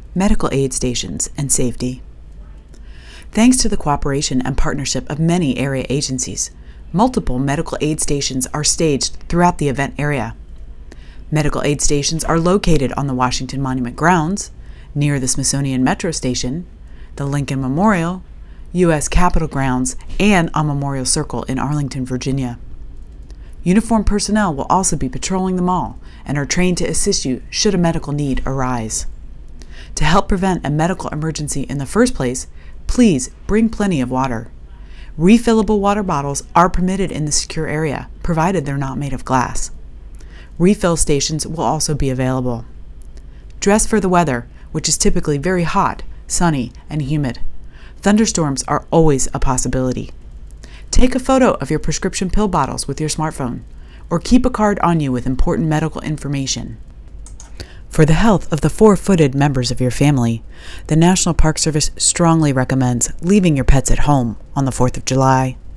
medical aid stations, and safety. Thanks to the cooperation and partnership of many area agencies, multiple medical aid stations are staged throughout the event area. Medical aid stations are located on the Washington Monument grounds, near the Smithsonian Metro Station, the Lincoln Memorial, U.S. Capitol grounds, and on Memorial Circle in Arlington, Virginia. Uniformed personnel will also be patrolling the mall and are trained to assist you should a medical need arise. To help prevent a medical emergency in the first place, please bring plenty of water. Refillable water bottles are permitted in the secure area, provided they're not made of glass. Refill stations will also be available. Dress for the weather, which is typically very hot, sunny, and humid. Thunderstorms are always a possibility. Take a photo of your prescription pill bottles with your smartphone, or keep a card on you with important medical information. For the health of the four-footed members of your family, the National Park Service strongly recommends leaving your pets at home on the 4th of July.